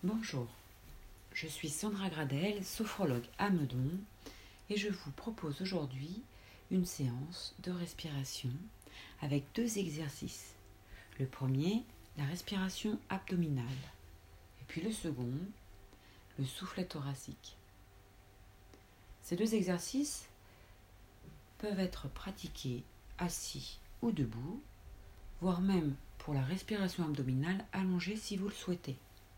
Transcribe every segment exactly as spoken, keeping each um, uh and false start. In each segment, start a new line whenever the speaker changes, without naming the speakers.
Bonjour, je suis Sandra Gradel, sophrologue à Meudon, et je vous propose aujourd'hui une séance de respiration avec deux exercices. Le premier, la respiration abdominale, et puis le second, le soufflet thoracique. Ces deux exercices peuvent être pratiqués assis ou debout, voire même pour la respiration abdominale allongée si vous le souhaitez.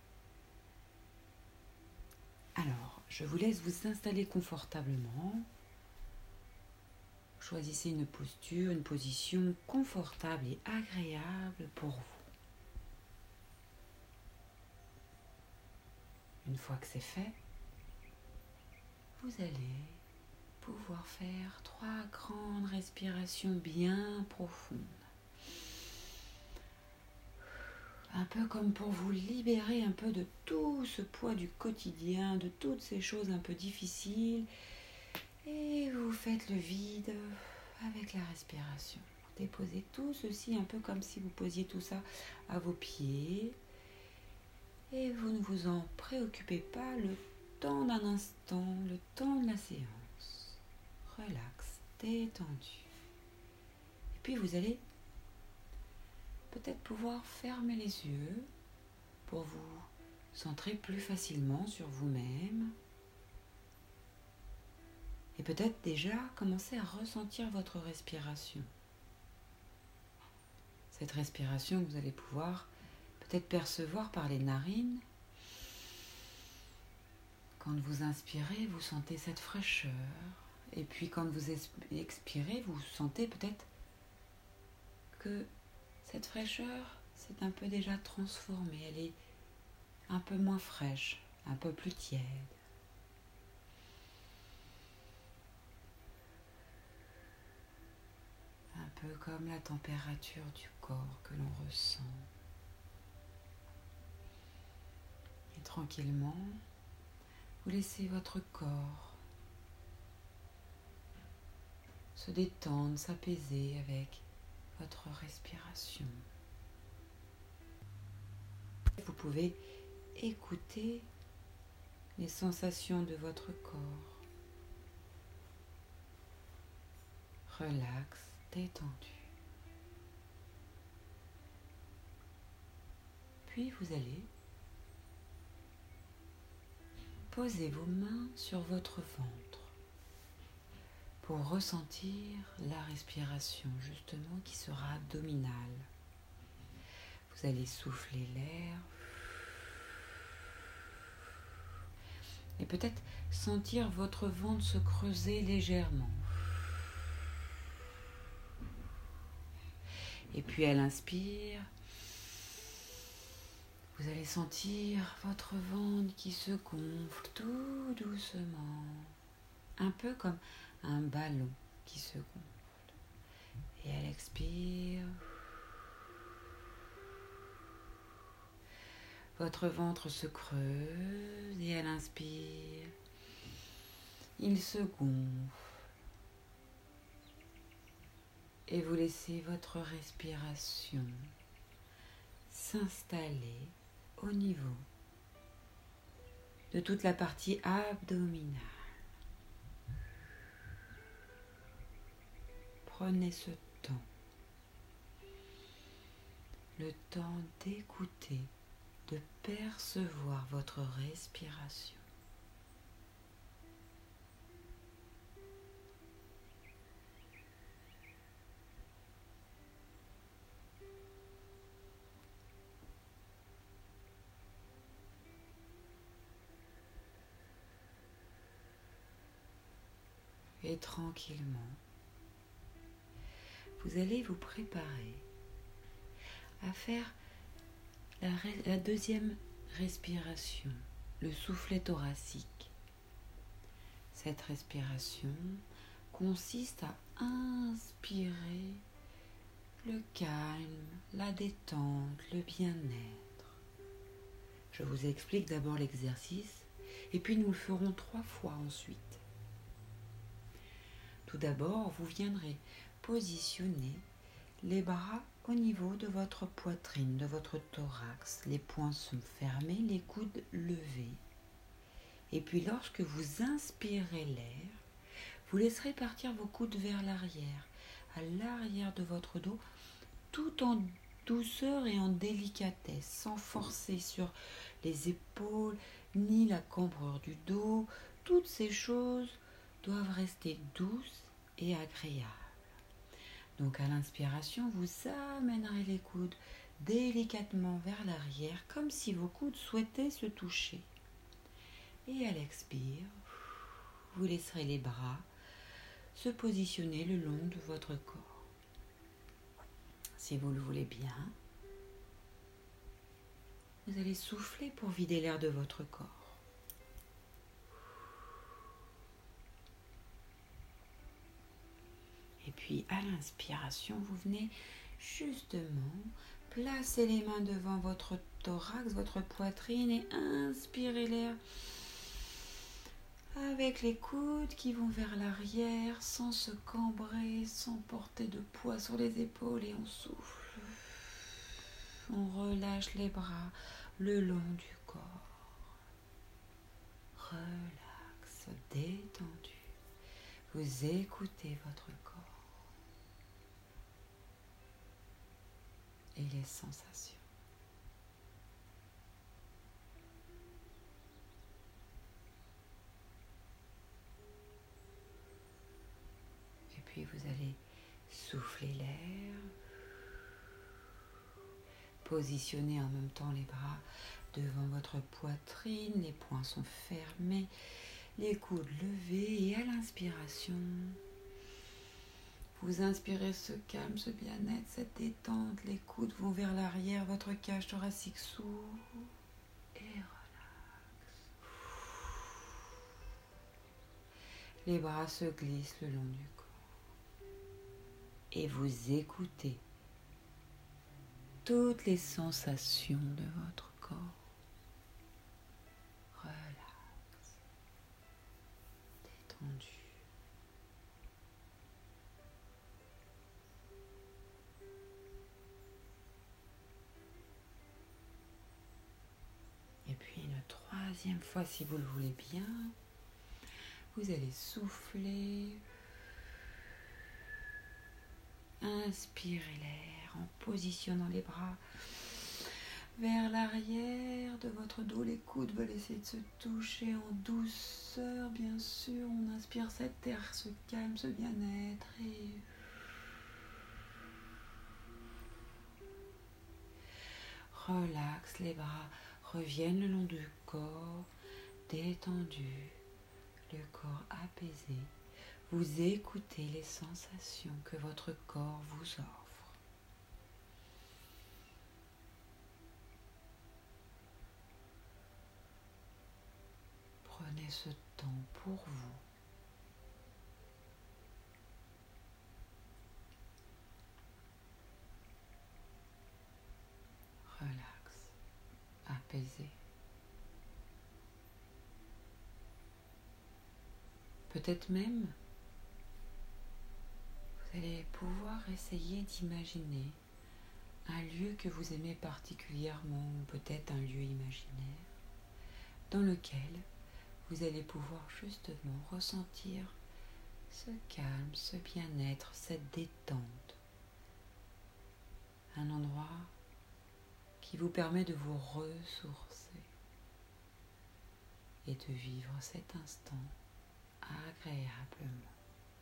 Alors, je vous laisse vous installer confortablement. Choisissez une posture, une position confortable et agréable pour vous. Une fois que c'est fait, vous allez pouvoir faire trois grandes respirations bien profondes. Un peu comme pour vous libérer un peu de tout ce poids du quotidien, de toutes ces choses un peu difficiles. Et vous faites le vide avec la respiration. Déposez tout ceci un peu comme si vous posiez tout ça à vos pieds. Et vous ne vous en préoccupez pas le temps d'un instant, le temps de la séance. Relax, détendu. Et puis vous allez peut-être pouvoir fermer les yeux pour vous centrer plus facilement sur vous-même. Et peut-être déjà commencer à ressentir votre respiration. Cette respiration que vous allez pouvoir peut-être percevoir par les narines. Quand vous inspirez, vous sentez cette fraîcheur. Et puis quand vous expirez, vous sentez peut-être que cette fraîcheur s'est un peu déjà transformée. Elle est un peu moins fraîche, un peu plus tiède. Un peu comme la température du corps que l'on ressent. Et tranquillement, vous laissez votre corps se détendre, s'apaiser avec votre respiration. Vous pouvez écouter les sensations de votre corps. Relax, détendu. Puis vous allez poser vos mains sur votre ventre pour ressentir la respiration justement qui sera abdominale. Vous allez souffler l'air et peut-être sentir votre ventre se creuser légèrement. Et puis à l'inspire, vous allez sentir votre ventre qui se gonfle tout doucement, un peu comme un ballon qui se gonfle. Et à l'expire, votre ventre se creuse et à l'inspire, il se gonfle. Et vous laissez votre respiration s'installer au niveau de toute la partie abdominale. Prenez ce temps, le temps d'écouter, de percevoir votre respiration. Et tranquillement, vous allez vous préparer à faire la, la deuxième respiration, le soufflet thoracique. Cette respiration consiste à inspirer le calme, la détente, le bien-être. Je vous explique d'abord l'exercice et puis nous le ferons trois fois ensuite. Tout d'abord, vous viendrez positionner les bras au niveau de votre poitrine, de votre thorax. Les poings sont fermés, les coudes levés. Et puis lorsque vous inspirez l'air, vous laisserez partir vos coudes vers l'arrière, à l'arrière de votre dos, tout en douceur et en délicatesse, sans forcer sur les épaules ni la cambrure du dos. Toutes ces choses doivent rester douces et agréables. Donc à l'inspiration, vous amènerez les coudes délicatement vers l'arrière, comme si vos coudes souhaitaient se toucher. Et à l'expire, vous laisserez les bras se positionner le long de votre corps. Si vous le voulez bien, vous allez souffler pour vider l'air de votre corps. Et puis à l'inspiration, vous venez justement placer les mains devant votre thorax, votre poitrine et inspirer l'air avec les coudes qui vont vers l'arrière sans se cambrer, sans porter de poids sur les épaules, et on souffle. On relâche les bras le long du corps. Relax, détendu. Vous écoutez votre corps et les sensations. Et puis vous allez souffler l'air, positionner en même temps les bras devant votre poitrine, les poings sont fermés, les coudes levés, et à l'inspiration, vous inspirez ce calme, ce bien-être, cette détente, les coudes vont vers l'arrière, votre cage thoracique s'ouvre et relaxe. Les bras se glissent le long du corps et vous écoutez toutes les sensations de votre corps. Relax, détendu. Et puis une troisième fois, si vous le voulez bien, vous allez souffler. Inspirez l'air en positionnant les bras vers l'arrière de votre dos. Les coudes veulent essayer de se toucher en douceur, bien sûr. On inspire cet air, ce calme, ce bien-être. Et relax, les bras reviennent le long du corps, détendu, le corps apaisé. Vous écoutez les sensations que votre corps vous offre. Prenez ce temps pour vous. Relax, apaisé. Peut-être même, vous allez pouvoir essayer d'imaginer un lieu que vous aimez particulièrement, ou peut-être un lieu imaginaire, dans lequel vous allez pouvoir justement ressentir ce calme, ce bien-être, cette détente. Un endroit qui vous permet de vous ressourcer et de vivre cet instant agréablement.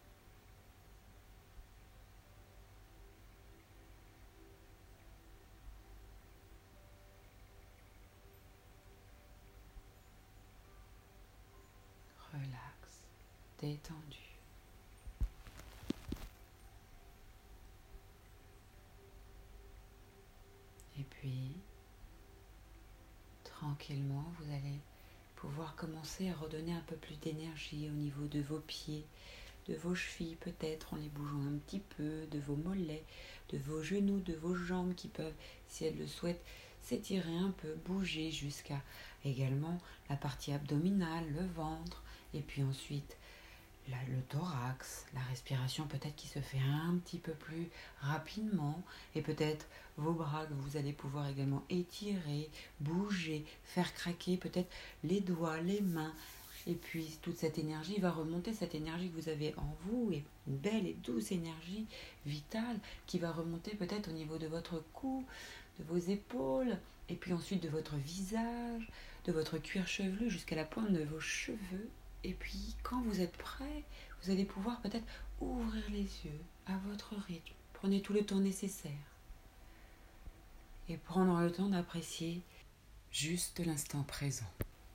Relax, détendu. Et puis, tranquillement, vous allez pouvoir commencer à redonner un peu plus d'énergie au niveau de vos pieds, de vos chevilles peut-être en les bougeant un petit peu, de vos mollets, de vos genoux, de vos jambes qui peuvent, si elles le souhaitent, s'étirer un peu, bouger jusqu'à également la partie abdominale, le ventre, et puis ensuite la, le thorax, la respiration peut-être qui se fait un petit peu plus rapidement, et peut-être vos bras que vous allez pouvoir également étirer, bouger, faire craquer peut-être les doigts, les mains. Et puis toute cette énergie va remonter, cette énergie que vous avez en vous, et une belle et douce énergie vitale qui va remonter peut-être au niveau de votre cou, de vos épaules, et puis ensuite de votre visage, de votre cuir chevelu jusqu'à la pointe de vos cheveux. Et puis quand vous êtes prêt, vous allez pouvoir peut-être ouvrir les yeux à votre rythme. Prenez tout le temps nécessaire et prendre le temps d'apprécier juste l'instant présent.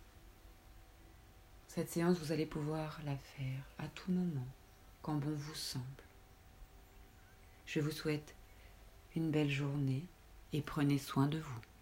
Cette séance, vous allez pouvoir la faire à tout moment, quand bon vous semble. Je vous souhaite une belle journée et prenez soin de vous.